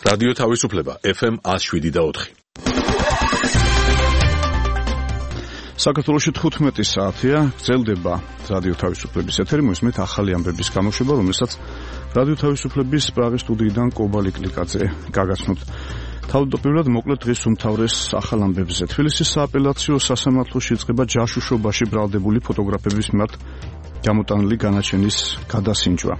რადიო თავისუფლება FM 107.4. საქართველოში 15 საათია გრძელდება რადიო თავისუფლების ეთერი, მოსმით ახალი ამბების გამოშვება, რომელსაც რადიო თავისუფლების პრაღის სტუდიიდან კობალი კლიკაძე გაგაცნობთ. თავდაპირველად მოკლედ დღის უმთავრეს ახალ ამბებზე. თბილისის სააპელაციო სასამართლოში იწყება ჯაშუშობაში ბრალდებული ფოტოგრაფების მიმართ გამოტანილი განაჩენის გადასინჯვა.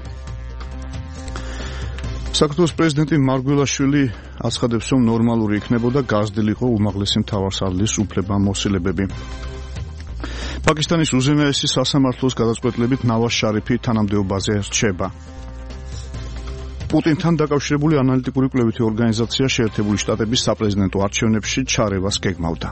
საქართველოს პრეზიდენტი მარგველაშვილი აცხადებს, რომ ნორმალური იქნებოდა გაზრდილიყო უმაღლესი მთავარსარდლის უფლებამოსილებები. პაკისტანის უზენაესი სასამართლოს გადაწყვეტილებით ნავაზ შარიფი თანამდებობაზე რჩება. პუტინთან დაკავშირებული ანალიტიკური კვლევითი ორგანიზაცია შეერთებული შტატების საპრეზიდენტო არჩევნებში ჩარევას გეგმავდა.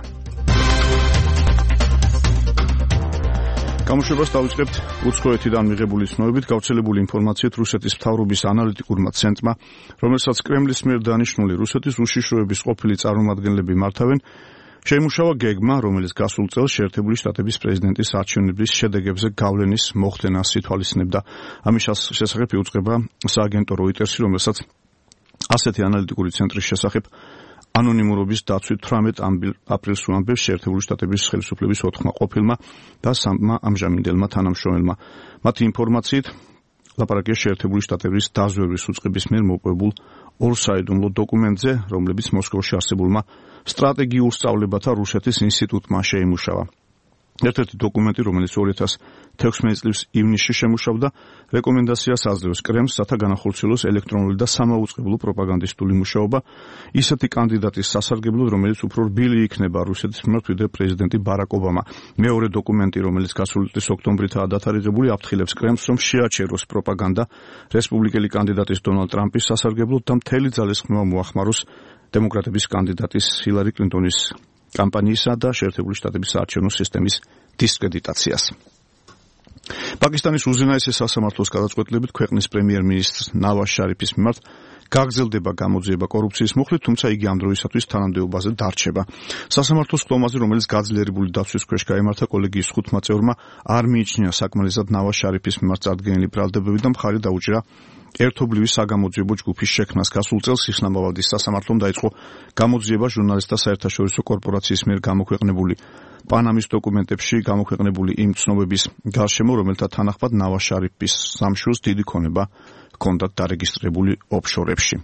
გამოშვებას დავიწყებთ უცხოეთიდან მიღებული ცნობებით. გავრცელებული ინფორმაციით რუსეთის მთავრობის ანალიტიკურმა ცენტრმა, რომელსაც კრემლის მიერ დანიშნული რუსეთის უშიშროების ყოფილი წარმომადგენლები მართავენ, შეიმუშავა გეგმა, რომელიც გასულ წელს შეერთებული შტატების პრეზიდენტის არჩევნების შედეგებზე გავლენის მოხდენას ითვალისწინებდა. ამის შესახებ იუწყება სააგენტო როიტერსი, რომელსაც ასეთი ანალიტიკური ცენტრის შესახებ ანონიმურობის დაცვით 18 აპრილს უამბებს შეერთებული შტატების ხელისუფლების 4 ყოფილმა და 3 ამჟამინდელმა თანამშრომელმა. მათი ინფორმაციით ლაპარაკია შეერთებული შტატების დაზვერვის უწყების მიერ მოპოვებულ ორსაიდუმლო დოკუმენტზე, რომლებიც მოსკოვში არსებულმა სტრატეგიულ სწავლებათა რუსეთის ინსტიტუტმა შეიმუშავა. ერთ-ერთი დოკუმენტი, რომელიც 2016 წლის ივნისში შემუშავდა, რეკომენდაციას აძლევს კრემლს, რათა განახორციელოს ელექტრონული და სამაუწყებლო პროპაგანდისტული მუშაობა ისეთი კანდიდატის სასარგებლოდ, რომელიც უფრო რბილი იქნება რუსეთის მიმართ, ვიდრე პრეზიდენტი ბარაკ ობამა. მეორე დოკუმენტი, რომელიც გასული წლის ოქტომბრითაა დათარიღებული, აფრთხილებს კრემლს, რომ შეაჩეროს პროპაგანდა რესპუბლიკელი კანდიდატის დონალდ ტრამპის სასარგებლოდ და მთელი ძალისხმევა მოახმაროს დემოკრატების კანდიდატის ჰილარი კლინტონის კამპანიისა და შეერთებული შტატების საარჩევნო სისტემის დისკრედიტაციას. პაკისტანის უზენაესი სასამართლოს გადაწყვეტილებით ქვეყნის პრემიერ-მინისტრ ნავაზ შარიფის მიმართ გაგრძელდება გამოძიება კორუფციის მუხლით, თუმცა იგი ამ დროისათვის თანამდებობაზე დარჩება. სასამართლოს ხტომაზე, რომელიც გაძლიერებული დაცვის ქვეშ გაემართა, კოლეგიის 5 წევრმა არ მიიჩნია საკმარისად ნავაზ შარიფის მიმართ წარდგენილი ბრალდებები და მხარი დაუჭირა ერთობლივი საგამოძიებო ჯგუფის შექმნას. გასულ წელს ისლამაბადის სასამართლომ დაიწყო გამოძიება ჟურნალისტთა საერთაშორისო კორპორაციის მიერ გამოქვეყნებული პანამის დოკუმენტებში გამოქვეყნებული იმ ცნობების გარშემო, რომელთა თანახმად ნავაზ შარიფის სამშვილდს დიდი ქონება ჰქონდათ დარეგისტრირებული ოფშორებში.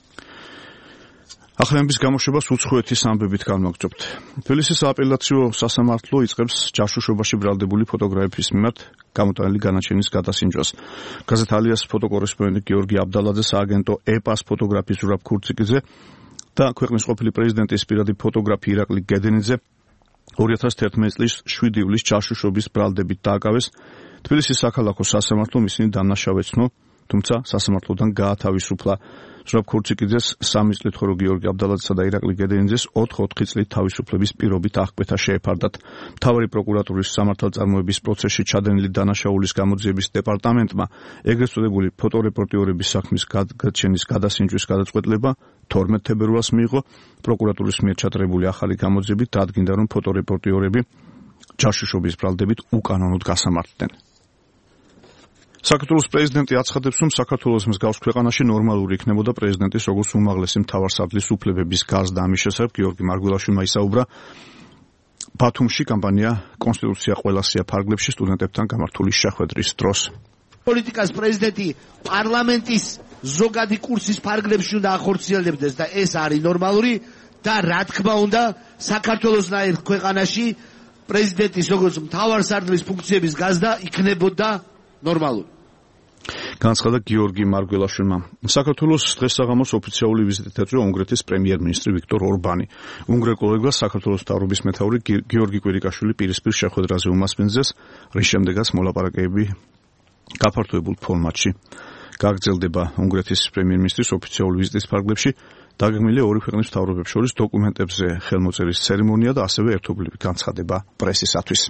ახალების გამოშვებას უცხოეთის ამბებით განვაგრძობთ. თბილისის სააპელაციო სასამართლო იწყებს ჯაშუშობაში ბრალდებული ფოტოგრაფების მიმართ გამოტანილი განაჩენის გადასინჯვას. გაზეთ ალიას ფოტოკორესპონდენტი გიორგი აბდალაძე, სააგენტო ეპას ფოტოგრაფის ზურაბ ქურციკიძე და ქვეყნის ყოფილი პრეზიდენტის პირადი ფოტოგრაფი ირაკლი გედენიძე 2011 წლის 7 ივლისს ჯაშუშობის ბრალდებით დააკავეს. თბილისის საქალაქო სასამართლომ ისინი დამნაშავეცნო, თუმცა სასამართლოდან გაათავისუფლა. ზურაბ ქურციკიძეს 3 წლით ხოლო გიორგი აბდალაძესა და ირაკლი გედენიძეს 4 წლით თავისუფლების პირობით აღკვეთა შეეფარდათ. მთავარი პროკურატურის სამართალწარმოების პროცესში ჩადენილი დანაშაულის გამოძიების დეპარტამენტმა ეგრეთ წოდებული ფოტორეპორტიორების საქმის გადაჩენის გადასინჯვის გადაწყვეტილება 12 თებერვალს მიიღო. პროკურატურის მიერ ჩატარებული ახალი გამოძიებით დადგინდა, რომ ფოტორეპორტიორები ჯაშუშობის ბრალდებით უკანონოდ გასამართლდნენ. საქართველოს პრეზიდენტი აცხადებს, რომ საქართველოს მსგავს ქვეყანაში ნორმალური იქნებოდა პრეზიდენტის როგორც უმაღლესი მთავარსარდლის უფლებების გაზრდა. ამის შესახებ გიორგი მარგველაშვილმა ისაუბრა ბათუმში კამპანია კონსტიტუცია ყველასია ფარგლებში სტუდენტებთან გამართული შეხვედრის დროს. პოლიტიკას პრეზიდენტი პარლამენტის ზოგადი კურსის ფარგლებში უნდა ახორციელებდეს და ეს არის ნორმალური და რა თქმა უნდა საქართველოსნაირ ქვეყანაში პრეზიდენტის როგორც მთავარსარდლის ფუნქციების გაზრდა იქნებოდა ნორმალური. განაცხადა გიორგი მარგველაშვილმა. საქართველოს დღესაღამოს ოფიციალური ვიზიტით ეწვია უნგრეთის პრემიერ-მინისტრი ვიქტორ ორბანი. უნგრელ კოლეგას საქართველოს მთავრობის მეთაური გიორგი კვირიკაშვილი პირისპირ შეხვედრაზე უმასპინძეს, რის შემდეგაც მოლაპარაკებები გაფართოებულ ფორმატში გაგრძელდება. უნგრეთის პრემიერ-მინისტრის ოფიციალური ვიზიტის ფარგლებში დაგეგმილია ორი ქვეყნის მთავრობებს შორის დოკუმენტებზე ხელმოწერის ცერემონია და ასევე ერთობლივი განცხადება პრესისათვის.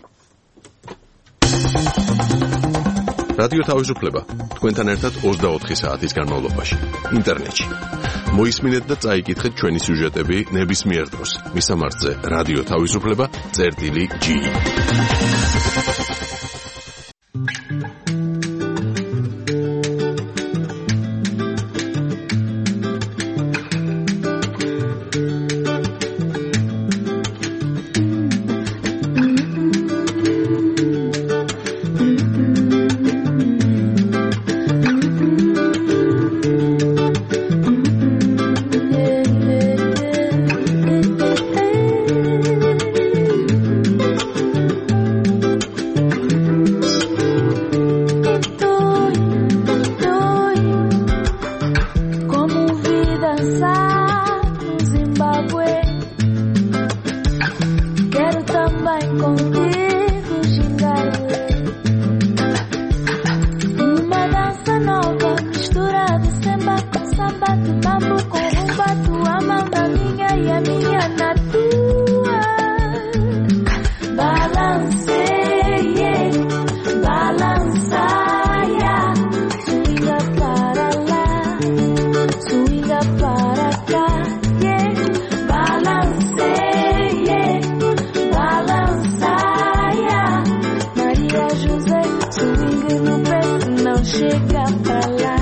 რადიო თავისუფლება თქვენთან ერთად 24 საათის განმავლობაში ინტერნეტში. მოისმინეთ და წაიკითხეთ ჩვენი სიუჟეტები ნებისმიერ დროს. მისამართზე რადიო თავისუფლება.ge chega pra lá.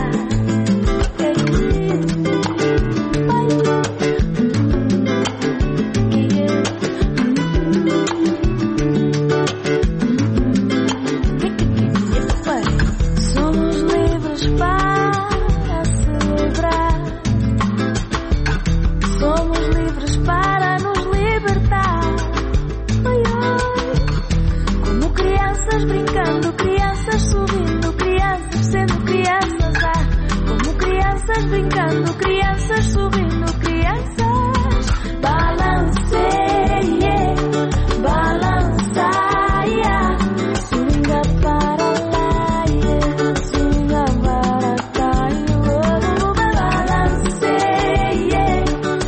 Somos livres para celebrar. Somos livres para nos libertar. Oi, oi. Como crianças brincando, crianças subindo, crianças sendo crianças. Como crianças brincando, crianças subindo, crianças. Balanceie, balançaia, swinga para lá, swinga para cá. Balanceie,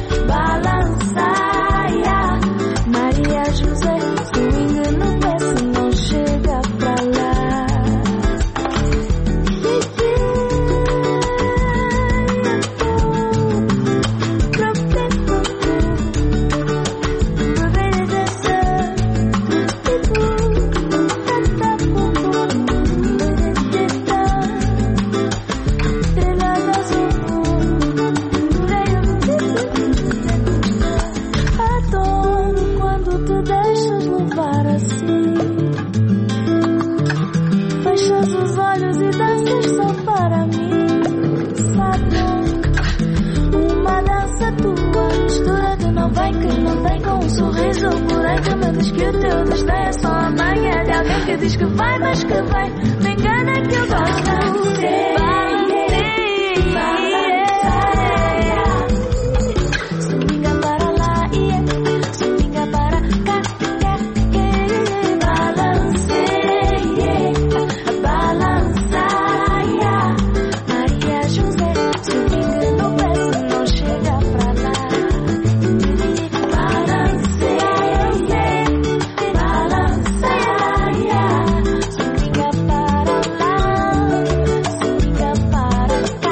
balançaia, Maria José, swinga no pé se não chega pra lá. Adoro quando te deixas levar assim. Fechas os olhos e danças só para mim. Sabe? Uma dança tua, mistura de não vem que não tem com um sorriso. Porém que me diz que o teu destino é só a manhã de alguém que diz que vai, mas que vem. Me engana que eu gosto. Swinga para lá, swinga para cá. Balanceie, balançaia, Maria José, swinga no pé se não chega pra lá. Balanceie, balançaia, swinga para lá, swinga para cá.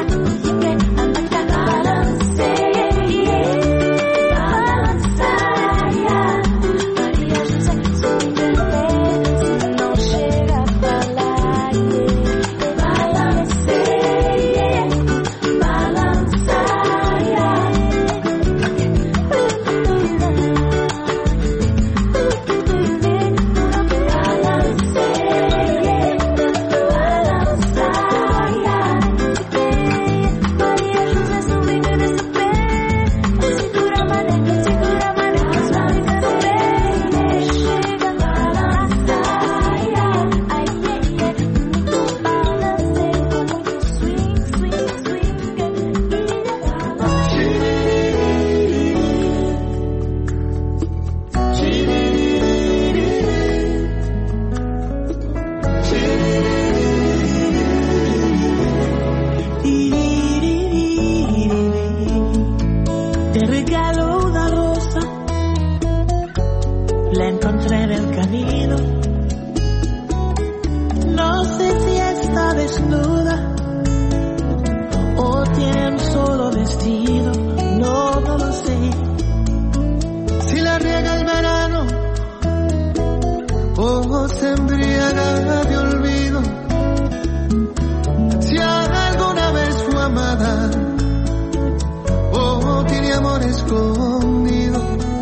Balanceie, balançaia, Maria José, swinga no pé se não chega pra lá. Balanceie, balançaia. Maria José, swinga nesse pé. Segura a maneca, swinga nesse pé. Chega balançaia. Ai, muito balanceio, muito swing, swing, swing. Te regalo una rosa, la encontré en el camino. No sé si está desnuda o tiene un solo vestido, no lo sé. Si la riega el verano o se embriaga de olvido, si alguna vez fue amada o tiene amor escondido.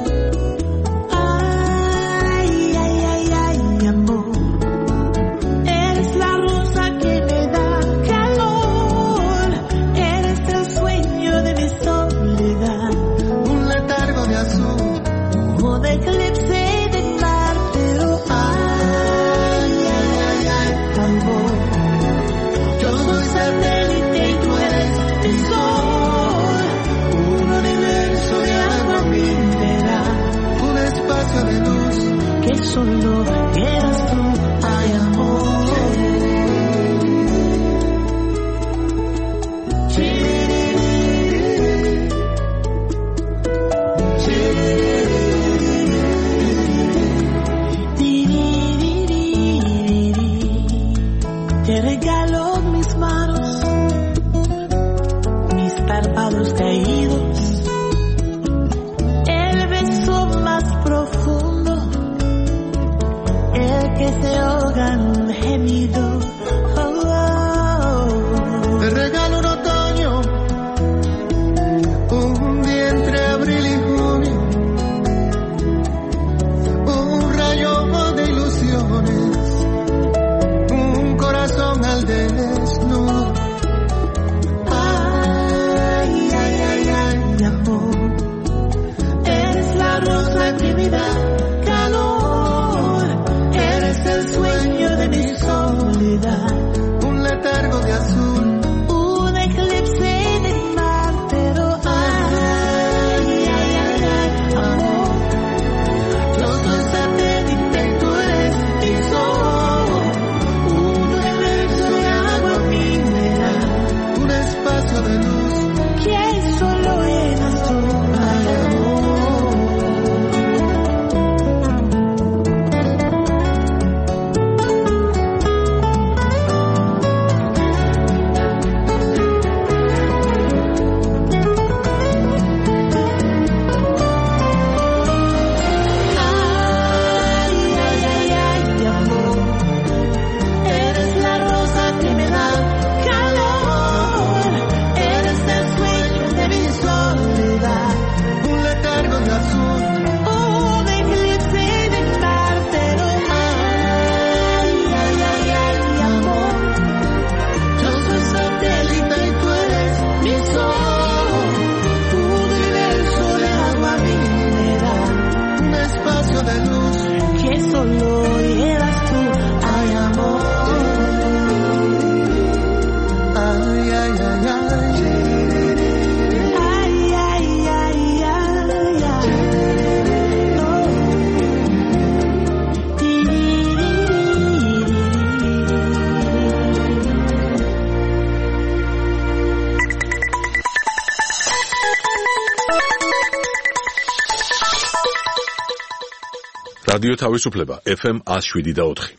Ay, ay, ay, ay, amor, eres la rosa que me da calor, eres el sueño de mi soledad, Un letargo de azul, un eclipse de mar, pero ay, ay, ay, ay, amor, yo soy satélite y tú eres el sol, un universo de agua mineral, un espacio de luz. que solo eras tú, ay, amor. Te regalo mis manos, mis párpados caídos, el beso más profundo, el que se ahoga en un gemido. Oh, oh, რადიო თავისუფლება FM 107.4.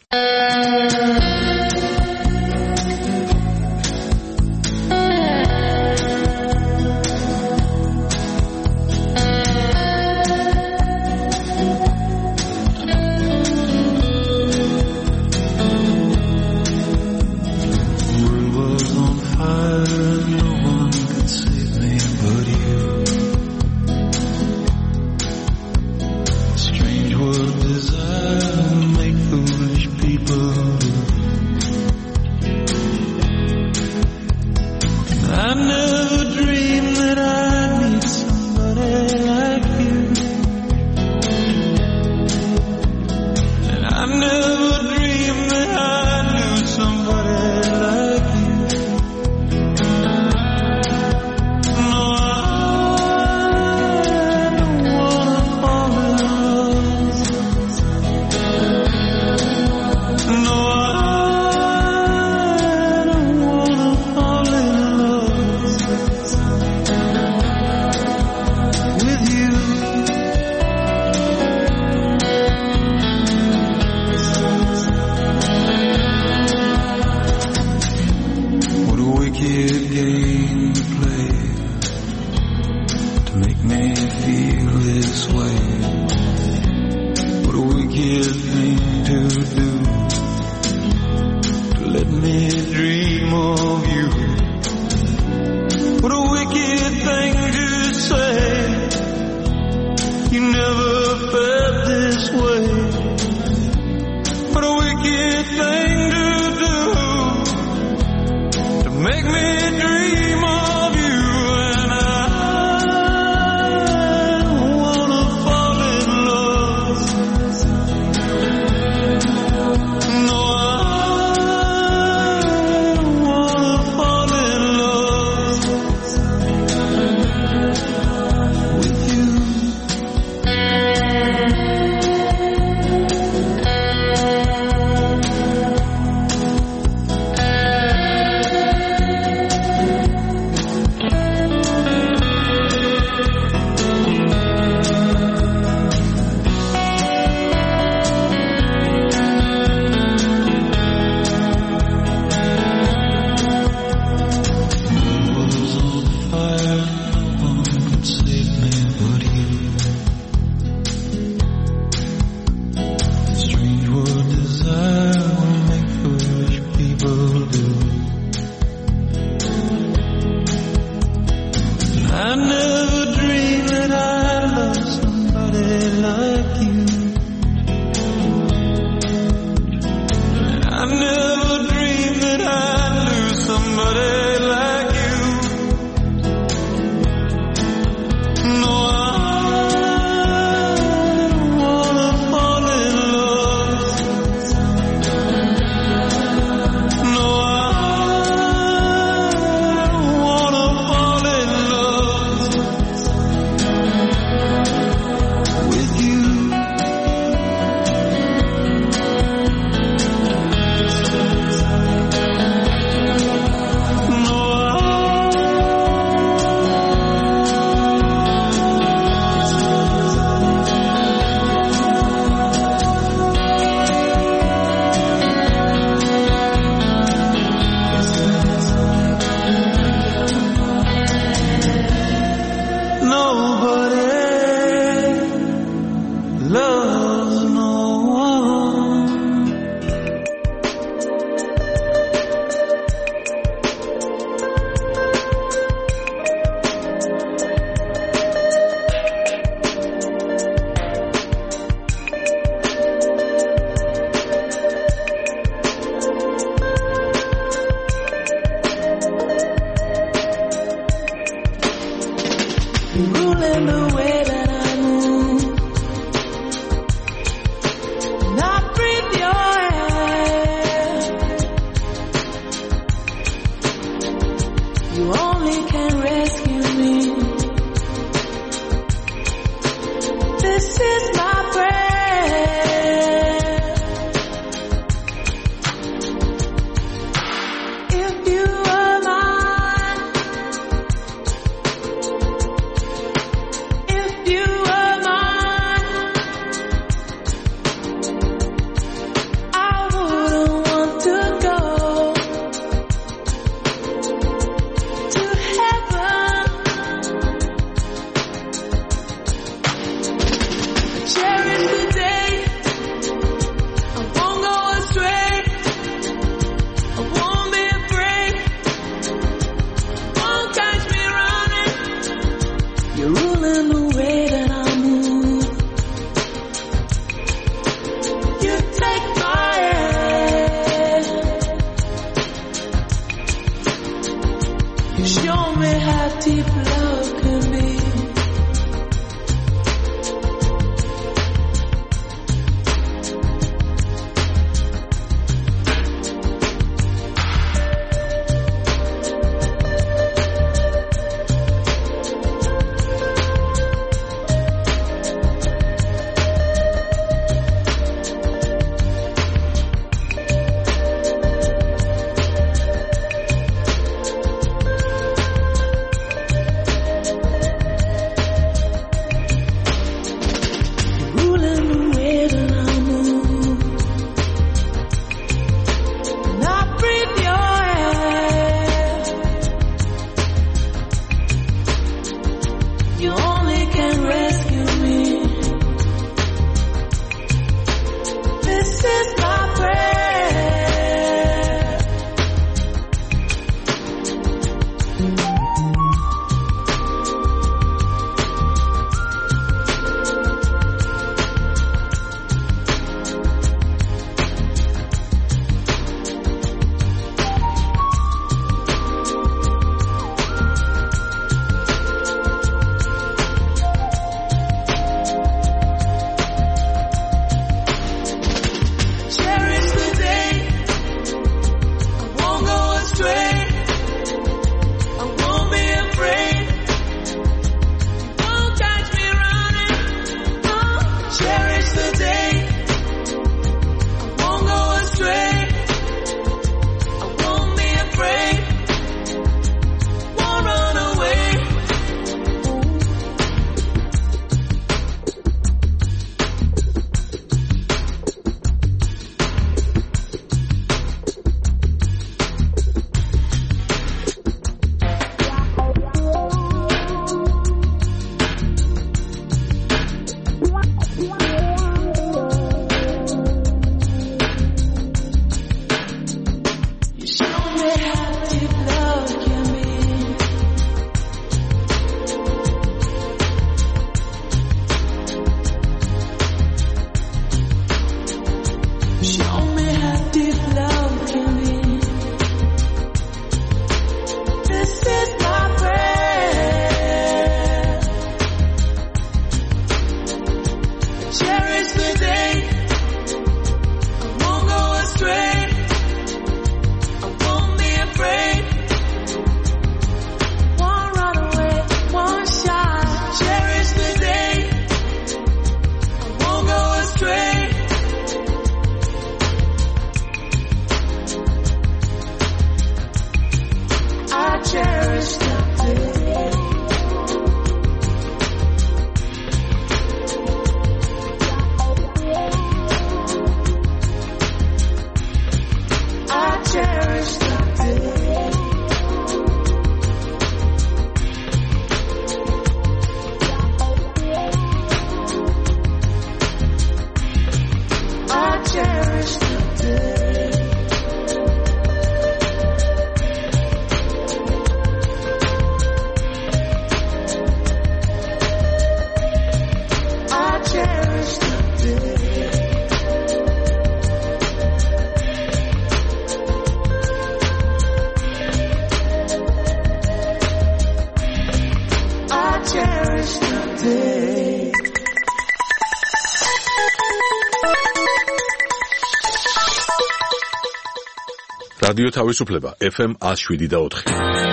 რადიო თავისუფლება FM 107.4.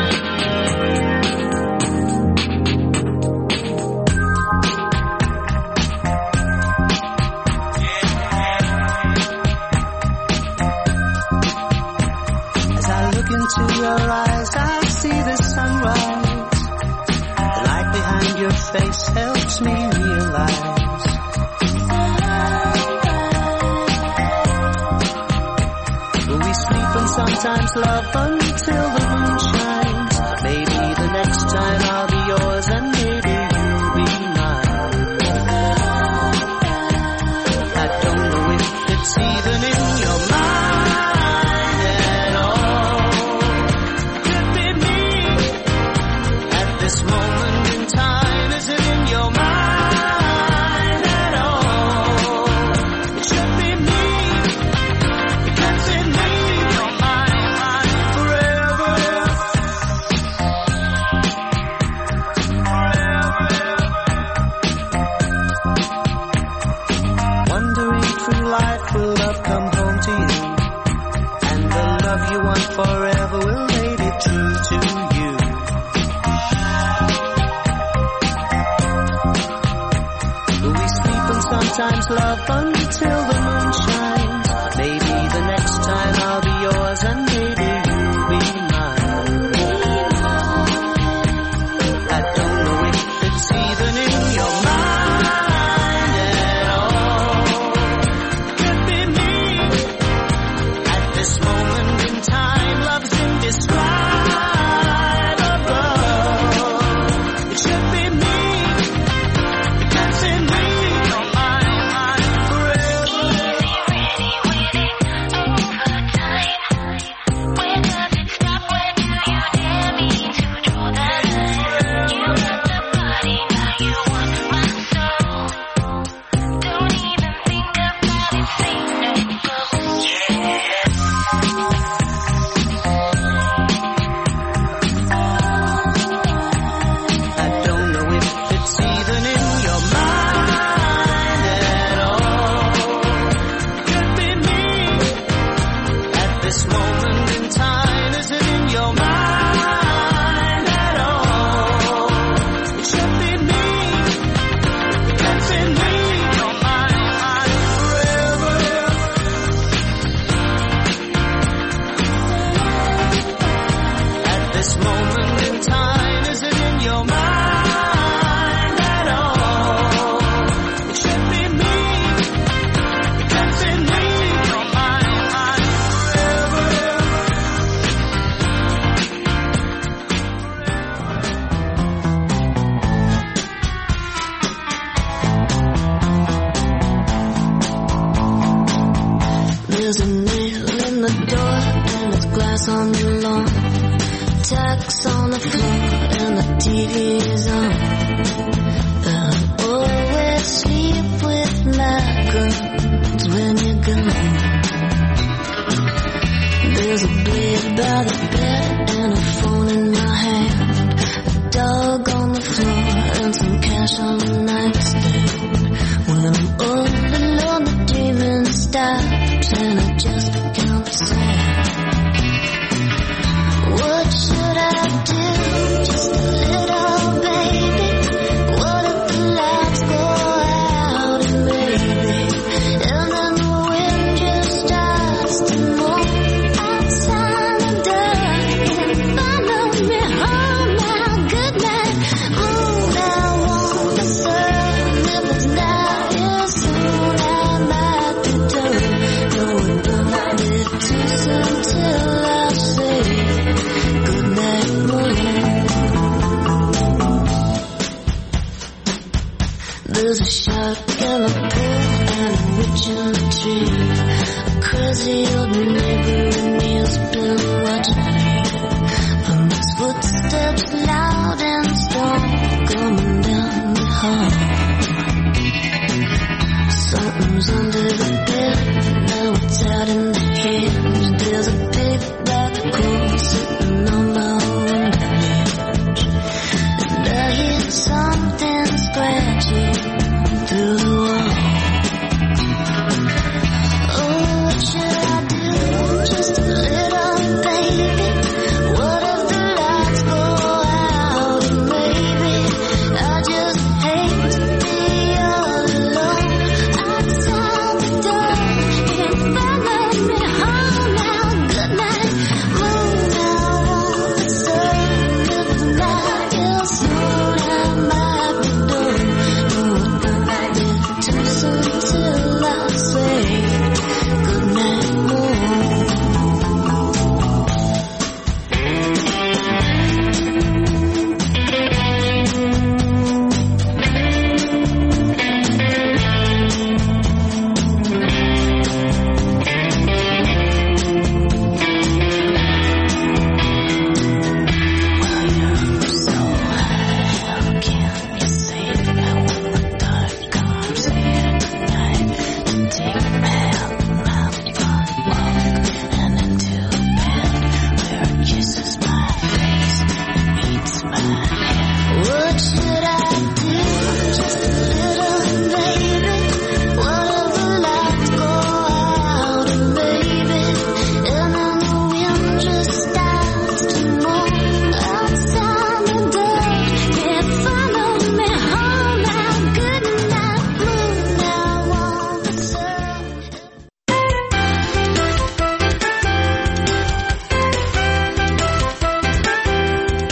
As I look into your eyes, I see the sunrise. The light behind your face helps me realize sometimes love until the moon shines. Maybe the next time I'll be yours and maybe you'll be mine. I don't know if it's even in your mind at all. forever will they be true to you. We sleep and sometimes love until the moon shines. Maybe the next time I'll be yours and maybe you'll be mine. I don't know if it's even in your mind at all. Could be me. At this moment in time, love's indescribable. It should be me. Because in me, you're mine forever. Where does it stop? Where do you dare me to draw the line? You got the body, now you want my soul. Don't even think about it, say no. I don't know if it's even in your mind at all. Could be me. At this moment in time, is it in your mind at all? It should be me. Because in me, you're mine forever. At this moment in time, is it in your mind at all? It should be me. Because in me, you're mine forever. There's a nail in the door and it's glass on the lawn. Tacks on the floor and the TV is on. But I always sleep with my guns when you're gone. There's a blade by the bed and a phone in my hand. A dog on the floor and some cash on the nightstand. When I'm all alone, the dreaming stops and I just become sad. What should I do? Just a little baby. What if the lights go out and maybe, and then the wind just starts to move outside the door and follow me home now. Good night. Moon, I want the sun. If it's not here soon, I might return. No,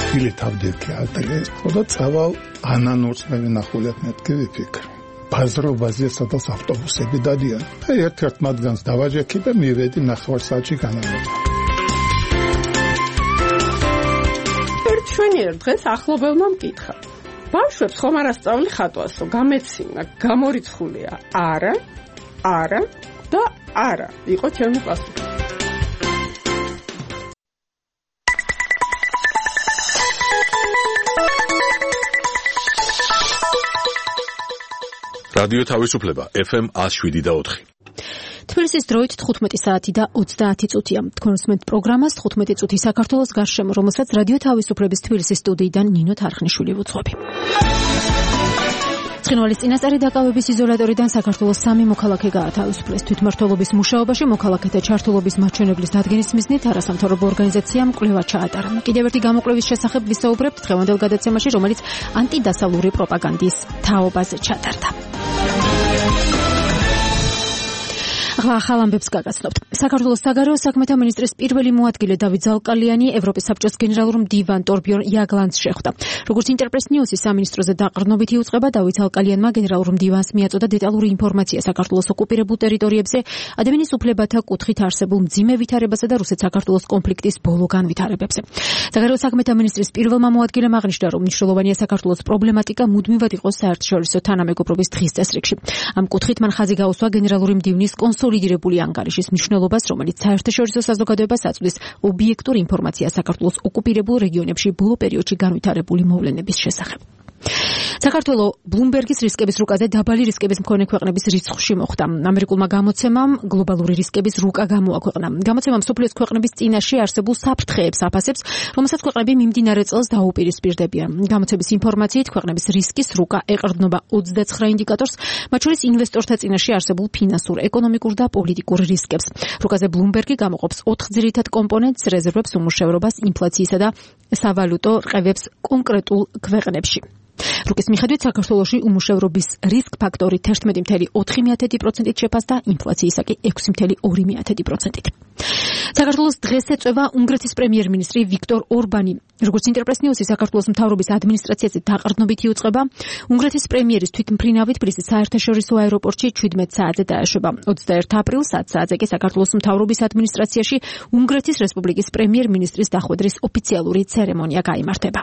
დილით ავდექი ხოდა წავალ ანანურს მე ვინახულებ მეთქი ვიფიქრე ბაზრობაზე სადაც ავტობუსები დადიან და ერთ-ერთ მათგანს დავაჯექი და მივედი ნახევარსაათში განამეორე ჩვენიერ დღეს ახლობელმა მკითხა ბავშვებს ხომ არ ასწავლი ხატვასო გამეცინა გამორიცხულია არა და არა იყო ჩემი პასუხი რადიო თავისუფლება FM 107.4 თბილისის დროით 15 საათი და 30 წუთია. თქვენ უსმენთ პროგრამას 15 წუთი საქართველოს გარშემო, რომელსაც რადიო თავისუფლების თბილისის სტუდიიდან ნინო თარხნიშვილი ვუძღვები. ცხინვალის წინასწარი დაკავების იზოლატორიდან საქართველოს 3 მოქალაქე გაათავისუფლეს. თვითმმართველობის მუშაობაში მოქალაქეთა ჩართულობის მაჩვენებლის დადგენის მიზნით არასამთავრობო ორგანიზაციამ კვლევა ჩაატარა. კიდევ ერთი გამოკვლევის შესახებ ვისაუბრებთ დღევანდელ გადაცემაში, რომელიც ანტიდასავლური პროპაგანდის თაობაზე ჩატარდა. ახალ ამბებს გაგაცნობთ. საქართველოს საგარეო საქმეთა მინისტრის პირველი მოადგილე დავით ზალკალიანი ევროპის საბჭოს გენერალურ მდივან ტორბიორ იაგლანდს შეხვდა. როგორც ინტერპრეს ნიუსის სამინისტროზე დაყრდნობით იუწყება დავით ზალკალიანმა გენერალურ მდივანს მიაწოდა დეტალური ინფორმაცია საქართველოს ოკუპირებულ ტერიტორიებზე, ადამიანის უფლებათა კუთხით არსებულ მძიმე ვითარებასა და რუსეთ-საქართველოს კონფლიქტის ბოლო განვითარებებზე. საგარეო საქმეთა მინისტრის პირველმა მოადგილემ აღნიშნა, რომ მნიშვნელოვანია საქართველოს პრობლემატიკა მუდმივად იყოს საერთაშორისო თანამეგობრობის დღის წესრიგში. ამ კუთხით მან ხაზი გაუსვა გენერალური მდივნის კონსოლიდირებული ანგარიშის მნიშვნელობას, რომელიც საერთაშორისო საზოგადოებას აწვდის ობიექტურ ინფორმაციას საქართველოს ოკუპირებულ რეგიონებში ბოლო პერიოდში განვითარებული მოვლენების შესახებ. საქართველოს ბლუმბერგის რისკების რუკაზე დაბალი რისკების მქონე ქვეყნების რიცხვში მოხვდა. ამერიკულმა გამოცემამ გლობალური რისკების რუკა გამოაქვეყნა. გამოცემამ მსოფლიოს ქვეყნების წინაშე არსებულ საფრთხეებს აფასებს, რომელსაც ქვეყნები მიმდინარე წელს დაუპირისპირდებიან. გამოცემის ინფორმაციით ქვეყნების რისკის რუკა ეყრდნობა 29 ინდიკატორს, მათ შორის ინვესტორთა წინაშე არსებულ ფინანსურ, ეკონომიკურ და პოლიტიკურ რისკებს. რუკაზე ბლუმბერგი გამოყოფს 4 ძირითად კომპონენტს: რეზერვებს, უმუშევრობას, ინფლაციისა და სავალუტო რყევებს კონკრეტულ ქვეყნებში. რუკის მიხედვით საქართველოში უმუშევრობის რისკ ფაქტორი 11.4%-ით შეფასდა, ინფლაციისა კი 6.2%-ით. საქართველოს დღეს ეწევა უნგრეთის პრემიერ-მინისტრი ვიქტორ ორბანი. როგორც ინტერპრეს ნიუსი საქართველოს მთავრობის ადმინისტრაციაზე დაყრდნობით იუწყება, უნგრეთის პრემიერის თვითმფრინავი თბილისის საერთაშორისო აეროპორტში 17 საათზე დაეშვება. 21 აპრილს 10 საათზე კი საქართველოს მთავრობის ადმინისტრაციაში უნგრეთის რესპუბლიკის პრემიერ-მინისტრის დახვედრის ოფიციალური ცერემონია გაიმართება.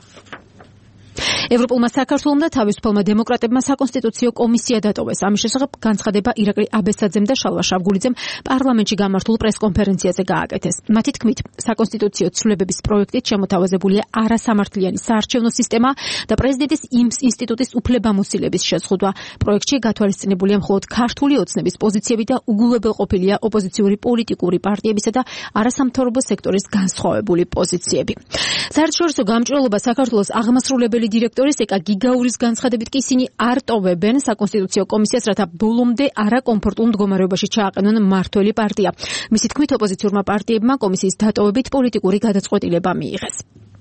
ევროპულმა საქართველომ და თავისუფალმა დემოკრატებმა საკონსტიტუციო კომისია დატოვეს. ამის შესახებ განცხადება ირაკლი აბესაძემ და შალვა შავგულიძემ პარლამენტში გამართულ პრესკონფერენციაზე გააკეთეს. მათი თქმით, საკონსტიტუციო ცვლილებების პროექტით შემოთავაზებულია არასამართლიანი საარჩევნო სისტემა და პრეზიდენტის ინსტიტუტის უფლებამოსილების შეზღუდვა. პროექტში გათვალისწინებულია მხოლოდ ქართული ოცნების პოზიციები და უგულებელყოფილია ოპოზიციური პოლიტიკური პარტიებისა და არასამთავრობო სექტორის განსხვავებული პოზიციები. საერთაშორისო გამჭვირვალობა საქართველოს აღმასრულებელი დირექტორის ეკა გიგაურის განცხადებით კი ისინი არ ტოვებენ საკონსტიტუციო კომისიას, რათა ბოლომდე არაკომფორტულ მდგომარეობაში ჩააყენონ მმართველი პარტია. მისი თქმით, ოპოზიციურმა პარტიებმა კომისიის დატოვებით პოლიტიკური გადაწყვეტილება მიიღეს.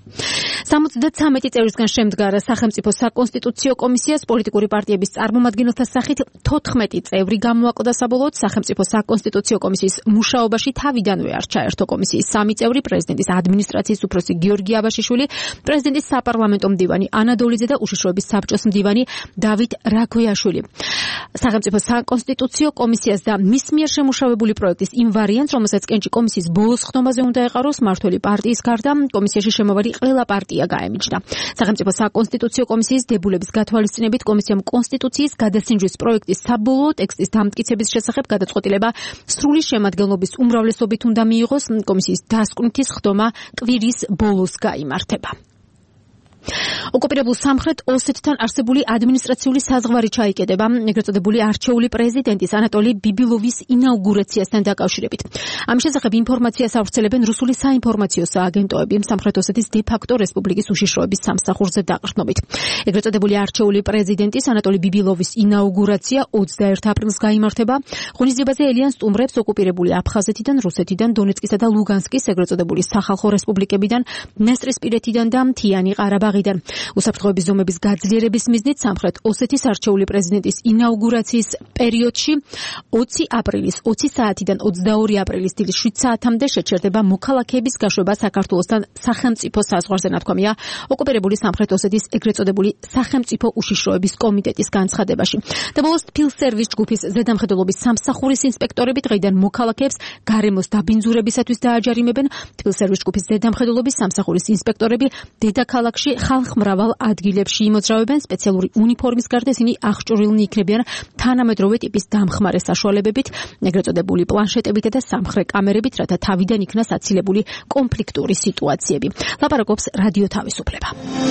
73 წევრისგან შემდგარ სახელმწიფო საკონსტიტუციო კომისიას პოლიტიკური პარტიების წარმომადგენელთა სახით 14 წევრი გამოაკლდა. საბოლოოდ სახელმწიფო საკონსტიტუციო კომისიის მუშაობაში თავიდანვე არ ჩაერთო კომისიის 3 წევრი: პრეზიდენტის ადმინისტრაციის უფროსი გიორგი აბაშიშვილი, პრეზიდენტის საპარლამენტო მდივანი ანა დოლიძე და უშიშროების საბჭოს მდივანი დავით რაქვიაშვილი. სახელმწიფო საკონსტიტუციო კომისიას და მის მიერ შემუშავებული პროექტის იმ ვარიანტს, რომელსაც კენჭი კომისიის ბოლოს ხდომაზე უნდა ეყაროს, მმართველი პარტიის გარდა კომისიაში შემოვარი ყველა პარტია გაემიჯნა. სახელმწიფო საკონსტიტუციო კომისიის დებულების გათვალისწინებით კომისიამ კონსტიტუციის გადასინჯვის პროექტის საბოლოო ტექსტის დამტკიცების შესახებ გადაწყვეტილება სრული შემადგენლობის უმრავლესობით უნდა მიიღოს. კომისიის დასკვნითი ხდომა კვირის ბოლოს გაიმართება. ოკუპირებულ სამხრეთ ოსეთთან არსებული ადმინისტრაციული საზღვარი ჩაიკეტება ეგრეთ წოდებული არჩეული პრეზიდენტის ანატოლი ბიბილოვის ინაუგურაციასთან დაკავშირებით. ამ შესახებ ინფორმაციას ავრცელებენ რუსული საინფორმაციო სააგენტოები სამხრეთ ოსეთის დე-ფაქტო რესპუბლიკის უშიშროების სამსახურზე დაყრდნობით. ეგრეთ წოდებული არჩეული პრეზიდენტის ანატოლი ბიბილოვის ინაუგურაცია 21 აპრილს გაიმართება. ღონისძიებაზე ელიან სტუმრებს ოკუპირებული აფხაზეთიდან, რუსეთიდან, დონეცკისა და ლუგანსკის ეგრეთ წოდებული სახალხო რესპუბლიკებიდან, დნესტრისპირეთიდან და მთიანი ყარაბაღის თაღიდან. უსაფრთხოების ზომების გაძლიერების მიზნით სამხრეთ ოსეთის არჩეული პრეზიდენტის ინაუგურაციის პერიოდში 20 აპრილის 20 საათიდან 22 აპრილის დილის 7 საათამდე შეჩერდება მოქალაქეების გაშვება საქართველოსთან სახელმწიფო საზღვარზე, ნათქვამია ოკუპირებული სამხრეთ ოსეთის ეგრეთ წოდებული სახელმწიფო უშიშროების კომიტეტის განცხადებაში. და ბოლოს თბილსერვის ჯგუფის ზედამხედველობის სამსახურის ინსპექტორები დღეიდან მოქალაქეებს გარემოს დაბინძურებისათვის დააჯარიმებენ. თბილსერვის ჯგუფის ზედამხედველობის სამსახურის ინსპექტორები დედაქალაქში ხალხმრავალ ადგილებში იმოძრავებენ. სპეციალური უნიფორმის გარდა ისინი აღჭურვილნი იქნებიან თანამედროვე ტიპის დამხმარე საშუალებებით, ეგრეთ წოდებული პლანშეტებით და სამხრე კამერებით, რათა თავიდან იქნას აცილებული კონფლიქტური სიტუაციები. ლაპარაკობს რადიო თავისუფლება.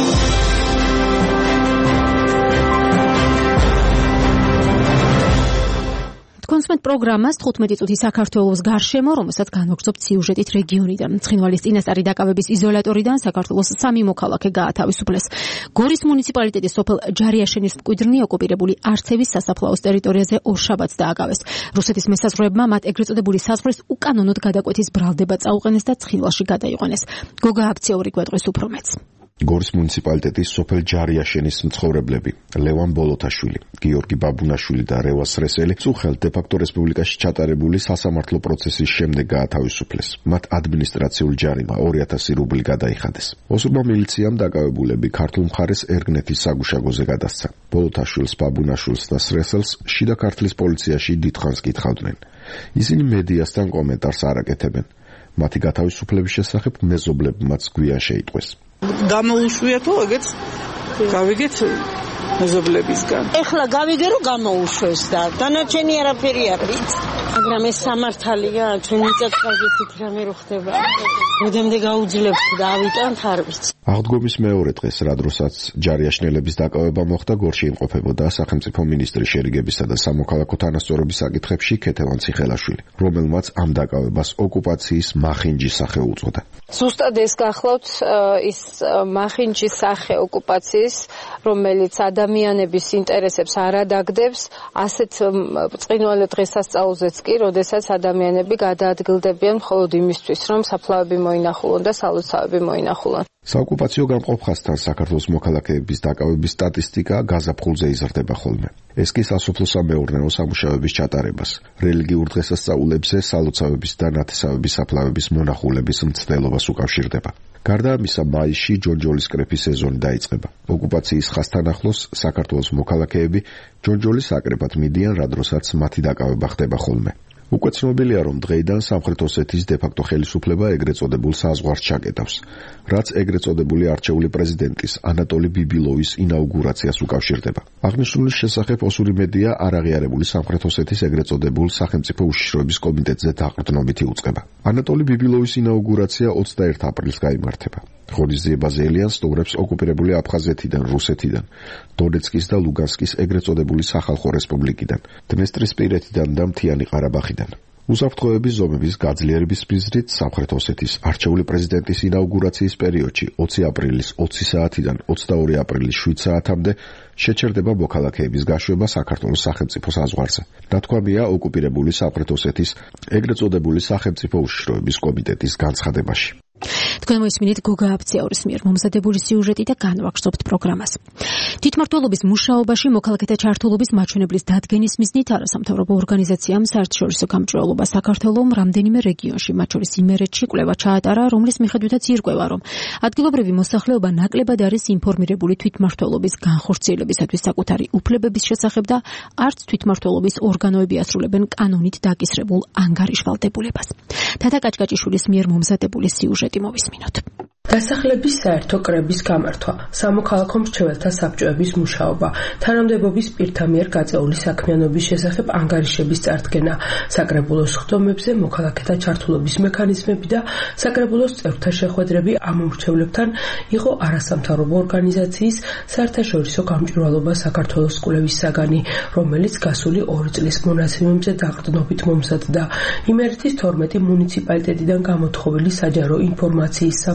კონსმეთ პროგრამას 15 წუთი საქართველოს გარშემო, რომელსაც განვაგრძობთ სიუჟეტით რეგიონიდან. ცხინვალის წინასწარი დაკავების იზოლატორიდან საქართველოს 3 მოქალაქე გაათავისუფლეს. გორის მუნიციპალიტეტის სოფელ ჯარიაშენის მკვიდრნი ოკუპირებული არცევის სასაფლაოს ტერიტორიაზე ორშაბათს დააკავეს. რუსეთის მესაზღვრეებმა მათ ეგრეთ წოდებული საზღვრის უკანონოდ გადაკვეთის ბრალდება წაუყენეს და ცხინვალში გადაიყვანეს. გოგა აფციაური გვეტყვის უფრო მეც. გორის მუნიციპალიტეტის სოფელ ჯარიაშენის მცხოვრებლები ლევან ბოლოთაშვილი, გიორგი ბაბუნაშვილი და რევას რესელი წუხელ დე-ფაქტო რესპუბლიკაში ჩატარებული სასამართლო პროცესის შემდეგ გაათავისუფლეს. მათ ადმინისტრაციული ჯარიმა 2000 რუბლი გადაიხადეს. ოსურმა მილიციამ დაკავებულები ქართულ მხარეს ერგნეთის საგუშაგოზე გადასცა. ბოლოთაშვილს, ბაბუნაშვილს და სრესელს შიდა ქართლის პოლიციაში დიდხანს კითხავდნენ. ისინი მედიასთან კომენტარს არ აკეთებენ. მათი გათავისუფლების შესახებ მეზობლებმაც გვიან შეიტყვეს. გამოუშვიათო, ეგეც გავიგეთ მეზობლებისგან. ეხლა გავიგე რომ გამოუშვეს და დანარჩენი არაფერი არ ვიცი. მაგრამ ეს სამართალია, ჩვენ მიწათყარგით რამე რო ხდება. მოდემდე გაუძლებთ და ავიტანთ არ ვიცი. აღდგომის მეორე დღეს, რა დროსაც ჯარიაშნელების დაკავება მოხდა, გორში იმყოფებოდა სახელმწიფო მინისტრის შერიგებისა და სამოქალაქო თანასწორობის საკითხებში ქეთევან ციხელაშვილი, რომელმაც ამ დაკავებას ოკუპაციის მახინჯის სახე უწოდა. ზუსტად ეს გახლავთ ის მახინჯის სახე ოკუპაციის, რომელიც ადამიანების ინტერესებს არ ადაგდებს, ასეთ წყინვალე დღესასწაულზეც კი, როდესაც ადამიანები გადაადგილდებიან მხოლოდ იმისთვის, რომ საფლავები მოინახულონ და სალოცავები მოინახულონ. საოკუპაციო გამყოფხასთან საქართველოს მოქალაქეების დაკავების სტატისტიკა გაზაფხულზე იზრდება ხოლმე. ეს კი სასოფლო-სამეურნეო სამუშაოების ჩატარებას, რელიგიურ დღესასწაულებზე სალოცავების და ნათესავების საფლავების მონახულების მცდელობას უკავშირდება. გარდა ამისა, მაისში ჯონჯოლის კრეფის სეზონი დაიწყება. ოკუპაციის ხასთან ახლოს საქართველოს მოქალაქეები ჯონჯოლის აკრეფად მიდიან, რა დროსაც მათი დაკავება ხდება ხოლმე. უკვე ცნობილია, რომ დღეიდან სამხრეთ ოსეთის დე-ფაქტო ხელისუფლება ეგრეთ წოდებულ საზღვარს ჩაკეტავს, რაც ეგრეთ წოდებული არჩეული პრეზიდენტის ანატოლი ბიბილოვის ინაუგურაციას უკავშირდება. აღნიშნულის შესახებ ოსური მედია არაღიარებული სამხრეთ ოსეთის ეგრეთ წოდებულ სახელმწიფო უშიშროების კომიტეტზე დაყრდნობით იუწყება. ანატოლი ბიბილოვის ინაუგურაცია 21 აპრილს გაიმართება. ღონისძიება ბაზელიან სტუმრებს ოკუპირებული აფხაზეთიდან, რუსეთიდან, დონეცკის და ლუგანსკის ეგრეთ წოდებული სახალხო რესპუბლიკიდან, დნესტრისპირეთიდან და მთიანი ყარაბაღიდან. უსაფრთხოების ზომების გაძლიერების მიზნით სამხრეთ ოსეთის არჩეული პრეზიდენტის ინაუგურაციის პერიოდში 20 აპრილის 20 საათიდან 22 აპრილის 7 საათამდე შეჩერდება მოქალაქეების გაშვება საქართველოს სახელმწიფო საზღვარზე. ნათქვამია ოკუპირებული სამხრეთ ოსეთის ეგრეთ წოდებული სახელმწიფო უშიშროების კომიტეტის განცხადებაში. თქვენ მოისმინეთ გოგა აფციაურის მიერ მომზადებული სიუჟეტი და განვაგრძობთ პროგრამას. თვითმმართველობის მუშაობაში მოქალაქეთა ჩართულობის მაჩვენებლის დადგენის მიზნით არასამთავრობო ორგანიზაციამ საერთაშორისო გამჭვირვალობა საქართველოს რამდენიმე რეგიონში, მათ შორის იმერეთში კვლევა ჩაატარა, რომლის მიხედვითაც ირკვევა, რომ ადგილობრივი მოსახლეობა ნაკლებად არის ინფორმირებული თვითმმართველობის განხორციელებისათვის საკუთარი უფლებების შესახებ და არც თვითმმართველობის ორგანოები ასრულებენ კანონით დაკისრებულ ანგარიშვალდებულებას. თათა კაჭკაჭიშვილის მიერ მომზადებული სიუჟეტი მოვისმინოთ. დასახლების საერთო კრების გამართვა, სამოქალაქო მრჩეველთა საბჭოების მუშაობა, თანამდებობის პირთა მიერ გაწეული საქმიანობის შესახებ ანგარიშების წარდგენა, საკრებულოს ხდომებზე მოქალაქეთა ჩართულობის მექანიზმები და საკრებულოს წევრთა შეხვედრები ამ მრჩევლებთან იყო არასამთავრობო ორგანიზაციის საერთაშორისო გამჭვირვალობა საქართველოს კვლევის საგანი, რომელიც გასული 2 წლის მონაცემებზე დაყრდნობით მომზადდა იმერეთის 12 მუნიციპალიტეტიდან გამოთხოვილი საჯარო ინფორმაციის საფუძველზე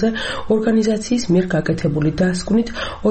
საკითხზე ორგანიზაციის მიერ გაკეთებული დასკვნით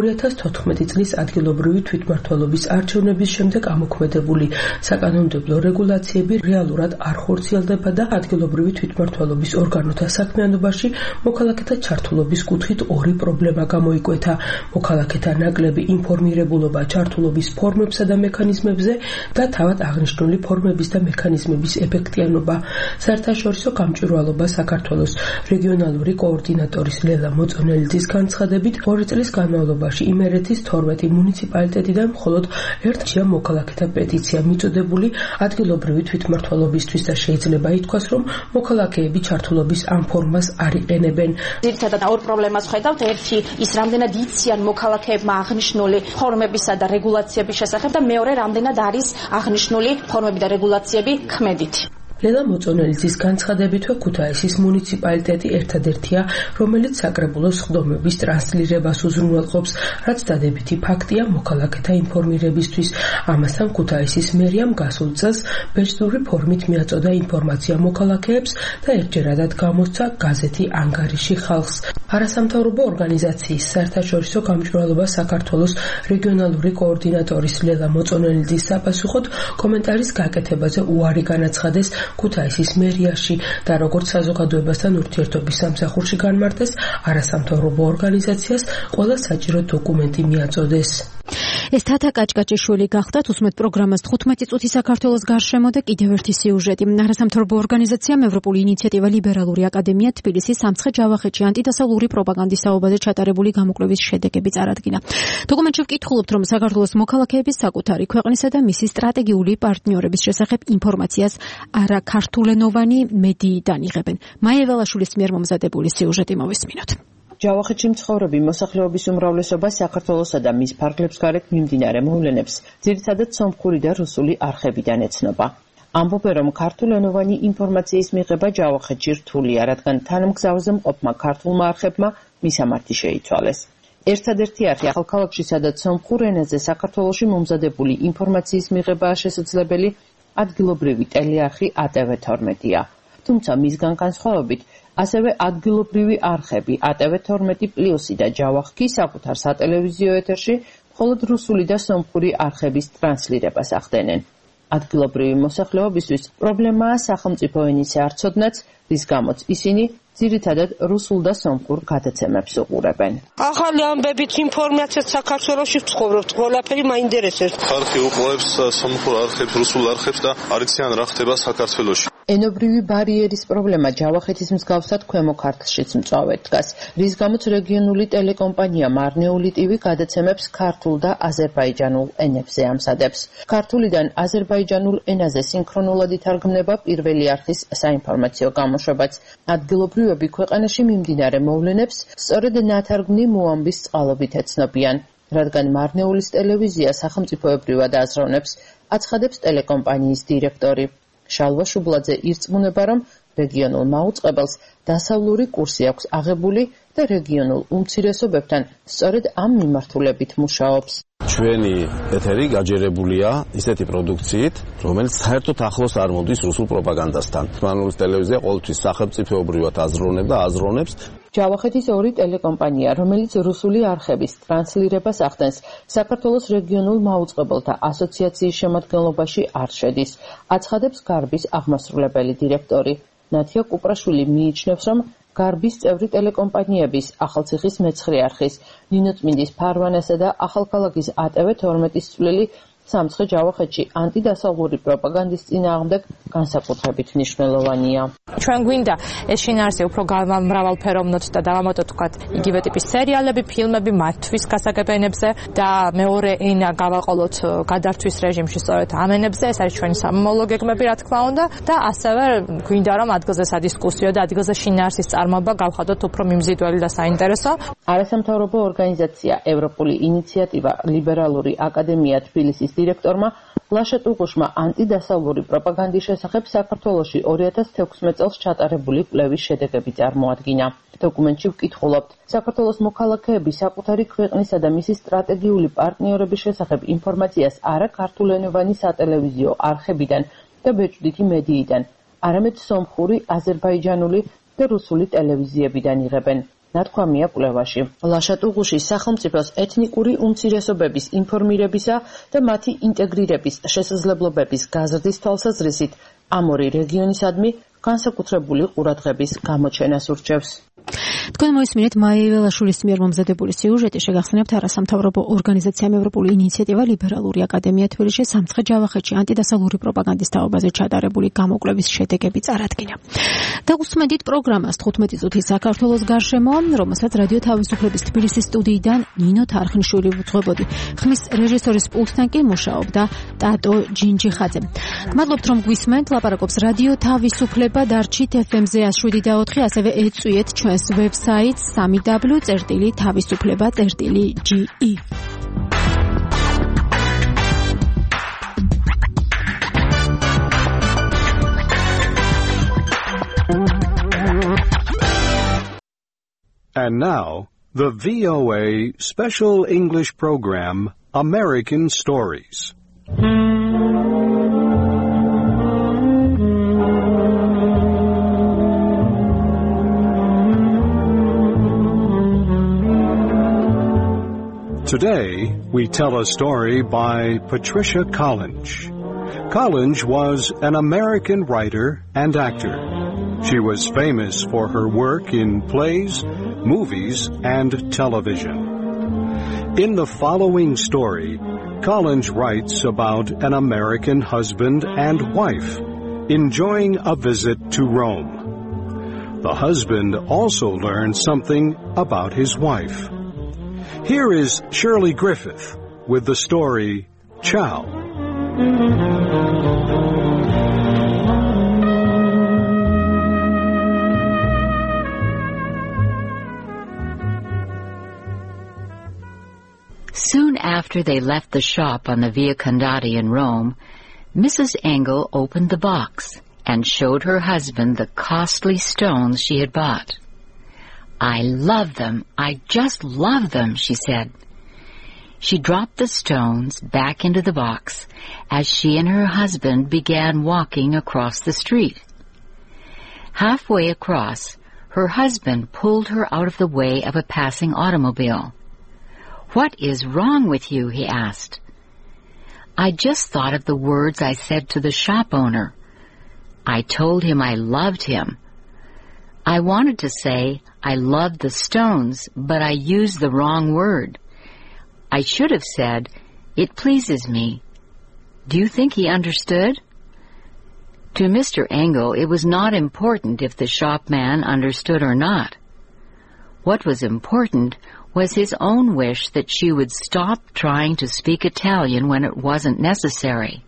2014 წლის ადგილობრივი თვითმმართველობის არჩევნების შემდეგ ამოქმედებული საკანონმდებლო რეგულაციები რეალურად არ ხორციელდება და ადგილობრივი თვითმმართველობის ორგანოთა საქმიანობაში მოქალაქეთა ჩართულობის კუთხით ორი პრობლემა გამოიკვეთა: მოქალაქეთა ნაკლები ინფორმირებულობა ჩართულობის ფორმებსა და მექანიზმებზე და თავად აღნიშნული ფორმების და მექანიზმების ეფექტიანობა. საერთაშორისო გამჭვირვალობა საქართველოს რეგიონალური კოორდინატორის ლელა მოწონელიძის განცხადებით, 2 წლის განმავლობაში იმერეთის 12 მუნიციპალიტეტიდან მხოლოდ ერთია მოქალაქეთა პეტიცია მიწოდებული ადგილობრივი თვითმმართველობისთვის და შეიძლება ითქვას, რომ მოქალაქეები ჩართულობის ამ ფორმას არ იყენებენ. ძირითადად ორ პრობლემას ხედავთ. ერთი ის რამდენად იციან მოქალაქეებმა აღნიშნული ფორმებისა და რეგულაციების შესახებ და მეორე რამდენად არის აღნიშნული ფორმები და რეგულაციები ქმედითი. ლელა მოწონელიძის განცხადებითვე ქუთაისის მუნიციპალიტეტი ერთადერთია, რომელიც საკრებულოს სხდომების ტრანსლირებას უზრუნველყოფს, რაც დადებითი ფაქტია მოქალაქეთა ინფორმირებისთვის. ამასთან ქუთაისის მერიამ გასულ წელს ბეჭდური ფორმით მიაწოდა ინფორმაცია მოქალაქეებს და ერთჯერადად გამოსცა გაზეთი ანგარიში ხალხს. არასამთავრობო ორგანიზაციის საერთაშორისო გამჭვირვალობა საქართველოს რეგიონალური კოორდინატორის ლელა მოწონელიძის საპასუხოდ კომენტარის გაკეთებაზე უარი განაცხადეს ქუთაისის მერიაში და როგორც საზოგადოებასთან ურთიერთობის სამსახურში განმარტეს, არასამთავრობო ორგანიზაციას ყველა საჭირო დოკუმენტი მიაწოდეს. ეს თათა კაჭკაჭიშვილი გახდათ, უსმენთ პროგრამას 15 წუთი საქართველოს გარშემო და კიდევ ერთი სიუჟეტი. არასამთავრობო ორგანიზაციამ ევროპული ინიციატივა ლიბერალური აკადემია თბილისის სამცხე-ჯავახეთში ანტიდასავლური პროპაგანდის საუბარზე ჩატარებული გამოკვლევის შედეგები წარადგინა. დოკუმენტში ვკითხულობთ, რომ საქართველოს მოქალაქეების საკუთარი ქვეყნისა და მისი სტრატეგიული პარტნიორების შესახებ ინფორმაციას არაქართულენოვანი მედიიდან იღებენ. მაია ველაშვილის მიერ მომზადებული სიუჟეტი მოვისმინოთ. ჯავახეთში მცხოვრები მოსახლეობის უმრავლესობა საქართველოსა და მის ფარგლებს გარეთ მიმდინარე მოვლენებს ძირითადად სომხური და რუსული არხებიდან ეცნობა. ამბობენ, რომ ქართულენოვანი ინფორმაციის მიღება ჯავახეთში რთულია, რადგან თანამგზავრზე მყოფმა ქართულმა არხებმა მისამართი შეიცვალეს. ერთადერთი არხი ახალქალაქში, სადაც სომხურ ენაზე საქართველოში მომზადებული ინფორმაციის მიღებაა შესაძლებელი, ადგილობრივი ტელეარხი ATV12-ია. თუმცა მისგან განსხვავებით, ასევე ადგილობრივი არხები ATV12+ და ჯავახი საკუთარ სატელევიზიო ეთერში მხოლოდ რუსული და სომხური არხების ტრანსლირებას ახდენენ. ადგილობრივი მოსახლეობისთვის პრობლემაა სახელმწიფო ენისა არ ცოდნაც, რის გამოც ისინი ძირითადად რუსულ და სომხურ გადაცემებს უყურებენ. ახალი ამბებით ინფორმაციას საქართველოში ვცხოვრობთ, ყველაფერი მაინტერესებს. ხალხი უყურებს სომხურ არხებს, რუსულ არხებს და არ იციან რა ხდება საქართველოში. ენობრივი ბარიერის პრობლემა ჯავახეთის მსგავსად ქვემო ქართლშიც მწვავედ დგას, რის გამოც რეგიონული ტელეკომპანია მარნეული ტივი გადაცემებს ქართულ და აზერბაიჯანულ ენებზე ამზადებს. ქართულიდან აზერბაიჯანულ ენაზე სინქრონულად ითარგმნება პირველი არხის საინფორმაციო გამოშვებაც. ადგილობრივები ქვეყანაში მიმდინარე მოვლენებს სწორედ ნათარგმნი მოამბის წყალობით ეცნობიან, რადგან მარნეულის ტელევიზია სახელმწიფოებრივად აზროვნებს, აცხადებს ტელეკომპანიის დირექტორი. შალვა შუბლაძე ირწმუნება, რომ რეგიონულ მაუწყებელს დასავლური კურსი აქვს აღებული და რეგიონულ უმცირესობებთან სწორედ ამ მიმართულებით მუშაობს. ჩვენი ეთერი გაჯერებულია ისეთი პროდუქციით, რომელიც საერთოდ ახლოს არ მოდის რუსულ პროპაგანდასთან. მარნეულის ტელევიზია ყოველთვის სახელმწიფოებრივად აზროვნებს. ჯავახეთის ორი ტელეკომპანია, რომელიც რუსული არხების ტრანსლირებას ახდენს, საქართველოს რეგიონულ მაუწყებელთა ასოციაციის შემადგენლობაში არ შედის, აცხადებს გარბის აღმასრულებელი დირექტორი. ნათია კუპრაშვილი მიიჩნევს, რომ გარბის წევრი ტელეკომპანიების ახალციხის მეცხრე არხის, ნინოწმინდის ფარვანასა და ახალქალაქის ATV12-ის წვლილი სამცხე-ჯავახეთში ანტიდასავლური პროპაგანდის წინააღმდეგ განსაკუთრებით მნიშვნელოვანია. ჩვენ გვინდა ეს შინაარსი უფრო მრავალფეროვნოთ და დავამატოთ თქვათ იგივე ტიპის სერიალები, ფილმები მათთვის გასაგებენებზე და მეორე ენა გავაყოლოთ გადართვის რეჟიმში სწორედ ამ ენებზე, ეს არის ჩვენი სამომავლო გეგმები რა თქმა უნდა და ასევე გვინდა რომ ადგილზე სადისკუსიო და ადგილზე შინაარსის წარმოება გავხადოთ უფრო მიმზიდველი და საინტერესო. არასამთავრობო ორგანიზაცია ევროპული ინიციატივა ლიბერალური აკადემია თბილისის დირექტორმა ლაშა ტუღუშმა ანტიდასავლური პროპაგანდის შესახებ საქართველოში 2016 წელს ჩატარებული კვლევის შედეგები წარმოადგინა. დოკუმენტში ვკითხულობთ, საქართველოს მოქალაქეები საკუთარი ქვეყნისა და მისი სტრატეგიული პარტნიორების შესახებ ინფორმაციას არა ქართულენოვანი სატელევიზიო არხებიდან და ბეჭდვითი მედიიდან, არამედ სომხური, აზერბაიჯანული და რუსული ტელევიზიებიდან იღებენ. ნათქვამია კვლევაში. ლაშატუღუში სახელმწიფოს ეთნიკური უმცირესობების ინფორმირებისა და მათი ინტეგრირების შესაძლებლობების გაზრდის თვალსაზრისით ამ ორი რეგიონისადმი განსაკუთრებული ყურადღების გამოჩენას ურჩევს. თქვენ მოისმინეთ მაია იველაშვილის მიერ მომზადებული სიუჟეტი, შეგახსენებთ არასამთავრობო ორგანიზაციამ ევროპული ინიციატივა ლიბერალური აკადემია თბილისში სამცხე-ჯავახეთში ანტიდასავლური პროპაგანდის თაობაზე ჩატარებული გამოკვლევის შედეგები წარადგინა. დაგუსმენთ პროგრამას 15 წუთის საქართველოს გარშემო, რომელსაც რადიო თავისუფლების თბილისის სტუდიიდან ნინო თარხნიშვილი უძღვებოდი. ხმის რეჟისორის პულტთან კი მუშაობდა ტატო ჯინჯიხაძე. გმადლობთ რომ გვისმენთ, ლაპარაკობს რადიო თავისუფლება, დარჩით FM-ზე 107.4, ასევე ეწვიეთ ჩვენს ვებსაიტს www.tavisufleba.ge. And now, the VOA Special English Program, American Stories. Today, we tell a story by Patricia Collinge. Collinge was an American writer and actor. She was famous for her work in plays, movies, and television. In the following story, Collinge writes about an American husband and wife enjoying a visit to Rome. The husband also learned something about his wife. Here is Shirley Griffith with the story, Ciao. Soon after they left the shop on the Via Condati in Rome, Mrs. Engel opened the box and showed her husband the costly stones she had bought. "I love them. I just love them," she said. She dropped the stones back into the box as she and her husband began walking across the street. Halfway across, her husband pulled her out of the way of a passing automobile. "What is wrong with you?" he asked. "I just thought of the words I said to the shop owner. I told him I loved him. I wanted to say I loved the stones, but I used the wrong word. I should have said, 'It pleases me.' Do you think he understood?" To Mr. Engel, it was not important if the shopman understood or not. What was important was his own wish that she would stop trying to speak Italian when it wasn't necessary.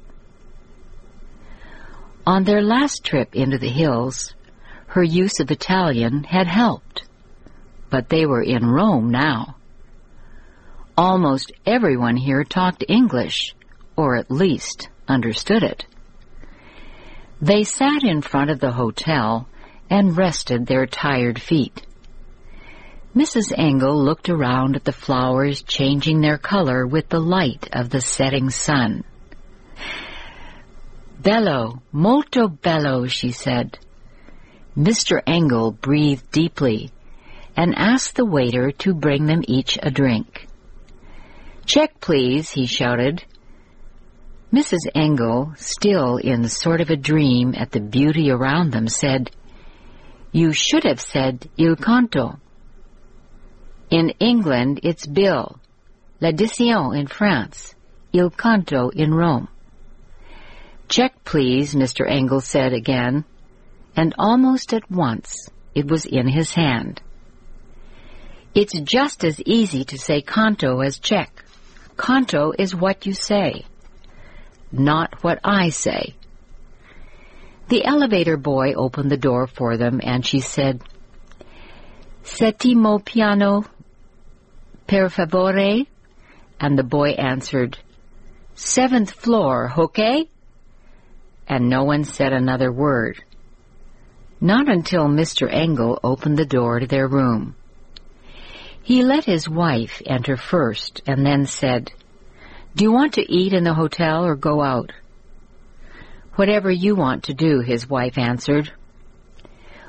On their last trip into the hills, her use of Italian had helped. But they were in Rome now. Almost everyone here talked English, or at least understood it. They sat in front of the hotel and rested their tired feet. Mrs. Engel looked around at the flowers changing their color with the light of the setting sun. "Bello, molto bello," she said. Mr. Engel breathed deeply and asked the waiter to bring them each a drink. "Check, please," he shouted. Mrs. Engel, still in sort of a dream at the beauty around them, said, "You should have said il conto. In England, it's bill. L'addition in France. Il conto in Rome." "Check, please," Mr. Engel said again, and almost at once it was in his hand. "It's just as easy to say conto as check. Conto is what you say, not what I say." The elevator boy opened the door for them, and she said, "Settimo piano, per favore?" And the boy answered, "7th floor, okay?" And no one said another word. Not until Mr. Engel opened the door to their room. He let his wife enter first and then said, "Do you want to eat in the hotel or go out?" "Whatever you want to do," his wife answered.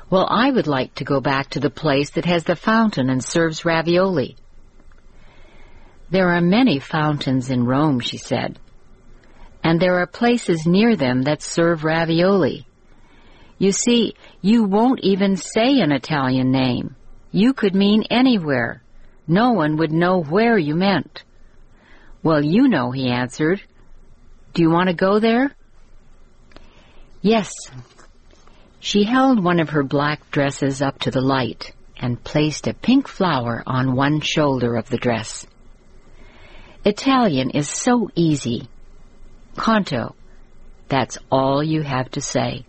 Well, I would like to go back to the place that has the fountain and serves ravioli. There are many fountains in Rome, she said, and there are places near them that serve ravioli. You see, you won't even say an Italian name. You could mean anywhere. No one would know where you meant. Well, you know, he answered. Do you want to go there? Yes. She held one of her black dresses up to the light and placed a pink flower on one shoulder of the dress. Italian is so easy. Canto. That's all you have to say.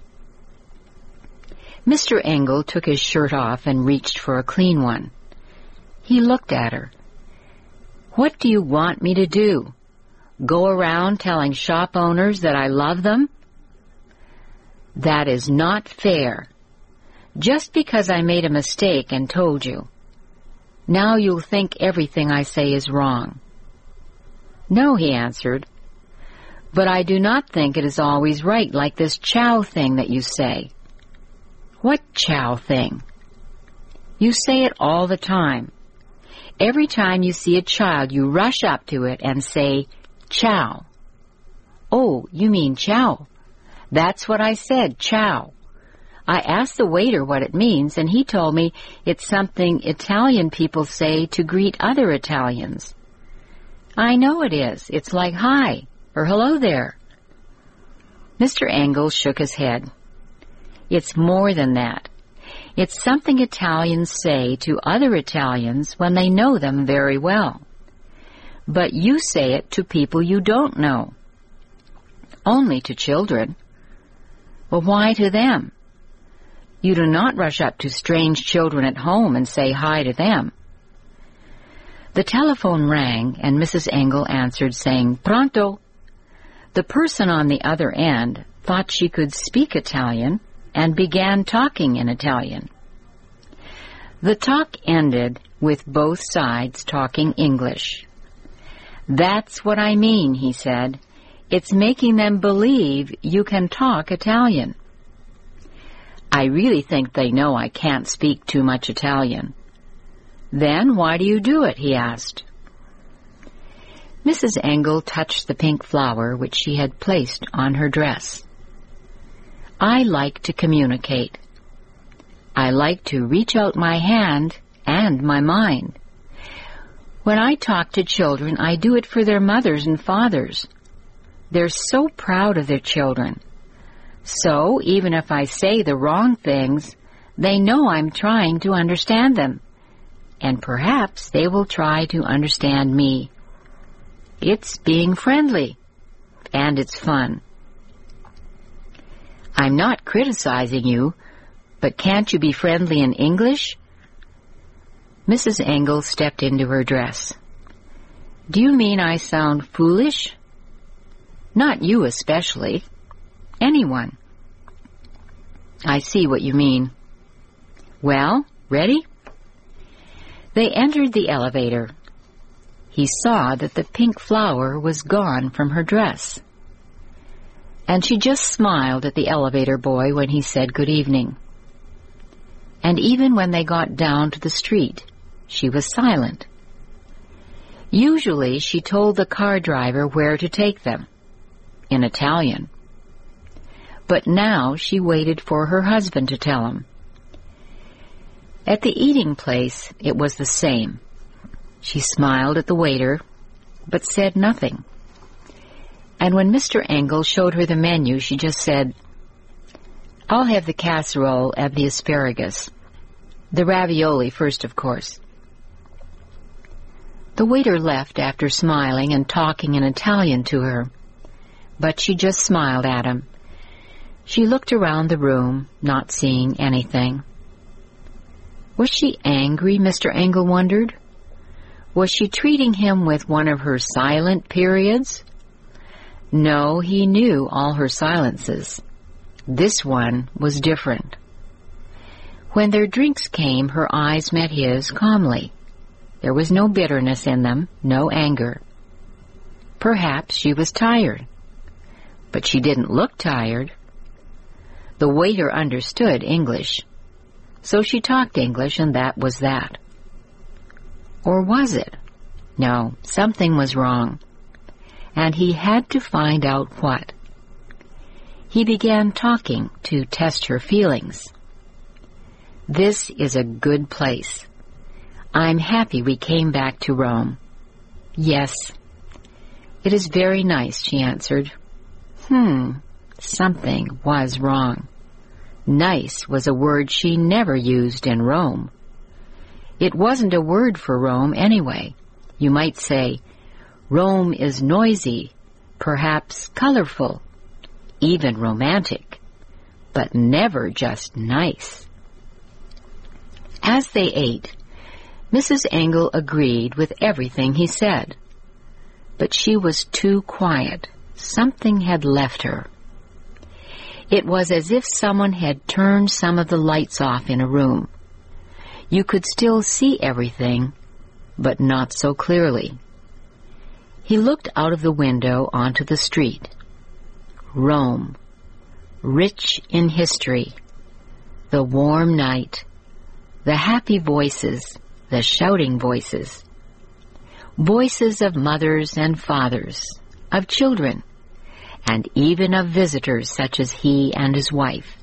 Mr. Engel took his shirt off and reached for a clean one. He looked at her. What do you want me to do? Go around telling shop owners that I love them? That is not fair. Just because I made a mistake and told you. Now you'll think everything I say is wrong. No, he answered. But I do not think it is always right, like this chow thing that you say. What chow thing? You say it all the time. Every time you see a child, you rush up to it and say, chow. Oh, you mean chow. That's what I said, chow. I asked the waiter what it means, and he told me it's something Italian people say to greet other Italians. I know it is. It's like hi, or hello there. Mr. Engel shook his head. It's more than that. It's something Italians say to other Italians when they know them very well. But you say it to people you don't know. Only to children. Well, why to them? You do not rush up to strange children at home and say hi to them. The telephone rang, and Mrs. Engel answered, saying, Pronto. The person on the other end thought she could speak Italian and began talking in Italian. The talk ended with both sides talking English. That's what I mean, he said. It's making them believe you can talk Italian. I really think they know I can't speak too much Italian. Then why do you do it? He asked. Mrs. Engel touched the pink flower which she had placed on her dress. I like to communicate. I like to reach out my hand and my mind. When I talk to children, I do it for their mothers and fathers. They're so proud of their children. So, even if I say the wrong things, they know I'm trying to understand them. And perhaps they will try to understand me. It's being friendly, and it's fun. I'm not criticizing you, but can't you be friendly in English? Mrs. Engel stepped into her dress. Do you mean I sound foolish? Not you especially. Anyone. I see what you mean. Well, ready? They entered the elevator. He saw that the pink flower was gone from her dress. And she just smiled at the elevator boy when he said good evening. And even when they got down to the street, she was silent. Usually she told the car driver where to take them, in Italian. But now she waited for her husband to tell him. At the eating place, it was the same. She smiled at the waiter, but said nothing. And when Mr. Engel showed her the menu, she just said, I'll have the casserole and the asparagus. The ravioli first, of course. The waiter left after smiling and talking in Italian to her, but she just smiled at him. She looked around the room, not seeing anything. Was she angry, Mr. Engel wondered? Was she treating him with one of her silent periods? No, he knew all her silences. This one was different. When their drinks came, her eyes met his calmly. There was no bitterness in them, no anger. Perhaps she was tired, but she didn't look tired. The waiter understood English. So she talked English, and that was that. Or was it? No, something was wrong, and he had to find out what. He began talking to test her feelings. This is a good place. I'm happy we came back to Rome. Yes. It is very nice, she answered. Something was wrong. Nice was a word she never used in Rome. It wasn't a word for Rome anyway. You might say, Rome is noisy, perhaps colorful, even romantic, but never just nice. As they ate, Mrs. Engel agreed with everything he said. But she was too quiet. Something had left her. It was as if someone had turned some of the lights off in a room. You could still see everything, but not so clearly. He looked out of the window onto the street. Rome, rich in history, the warm night, the happy voices, the shouting voices, voices of mothers and fathers, of children, and even of visitors such as he and his wife.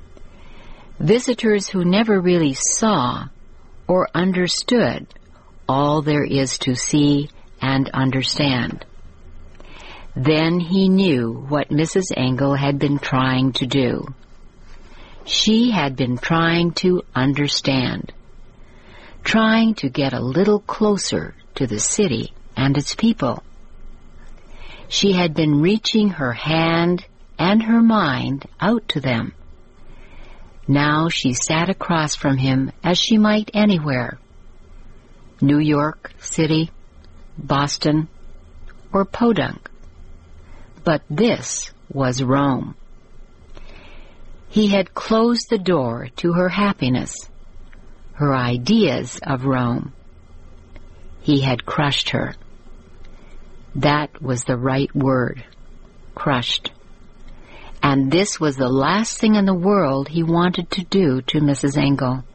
Visitors who never really saw or understood all there is to see and understand. Then he knew what Mrs. Engel had been trying to do. She had been trying to understand, trying to get a little closer to the city and its people. She had been reaching her hand and her mind out to them. Now she sat across from him as she might anywhere. New York City, Boston, or Podunk. But this was Rome. He had closed the door to her happiness, her ideas of Rome. He had crushed her. That was the right word, crushed. And this was the last thing in the world he wanted to do to Mrs. Engel.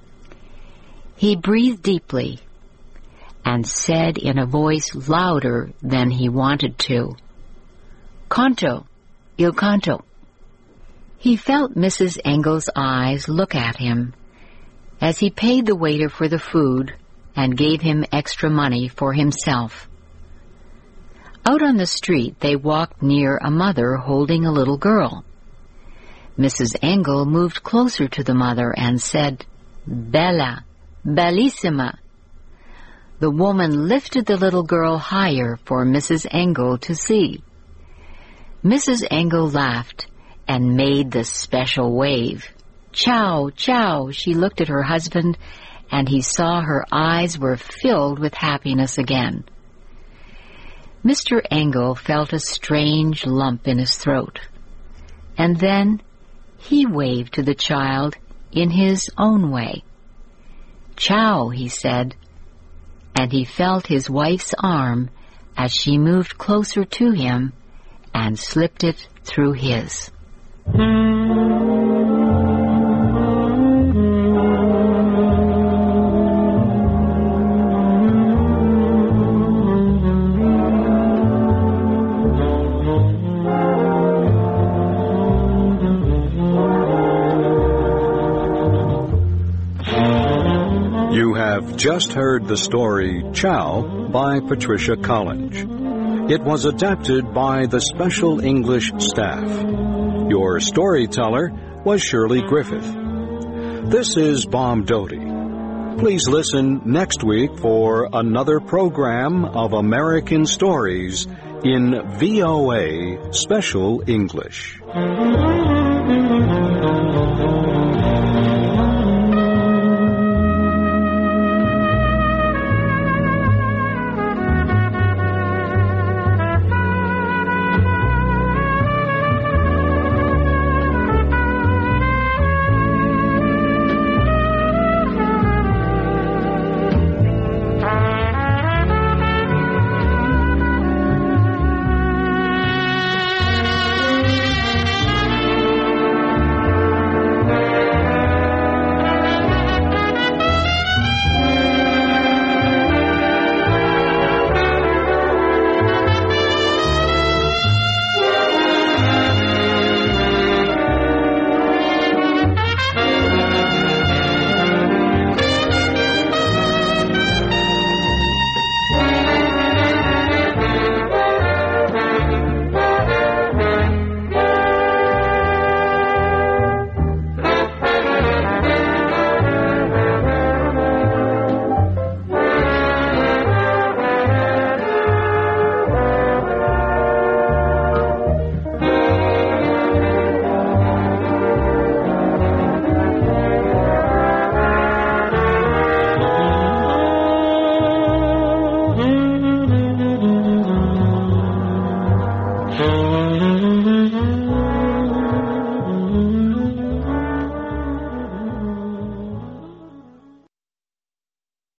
He breathed deeply and said in a voice louder than he wanted to, "Conto, il canto." He felt Mrs. Engel's eyes look at him as he paid the waiter for the food and gave him extra money for himself. Out on the street they walked near a mother holding a little girl. Mrs. Engel moved closer to the mother and said, "Bella, bellissima." The woman lifted the little girl higher for Mrs. Engel to see. Mrs. Engel laughed and made the special wave. "Ciao, ciao," she looked at her husband, and he saw her eyes were filled with happiness again. Mr. Engel felt a strange lump in his throat, and then he waved to the child in his own way. "Ciao," he said, and he felt his wife's arm as she moved closer to him and slipped it through his. You have just heard the story Ciao by Patricia Collins. It was adapted by the Special English staff. Your storyteller was Shirley Griffith. This is Bob Doty. Please listen next week for another program of American Stories in VOA Special English.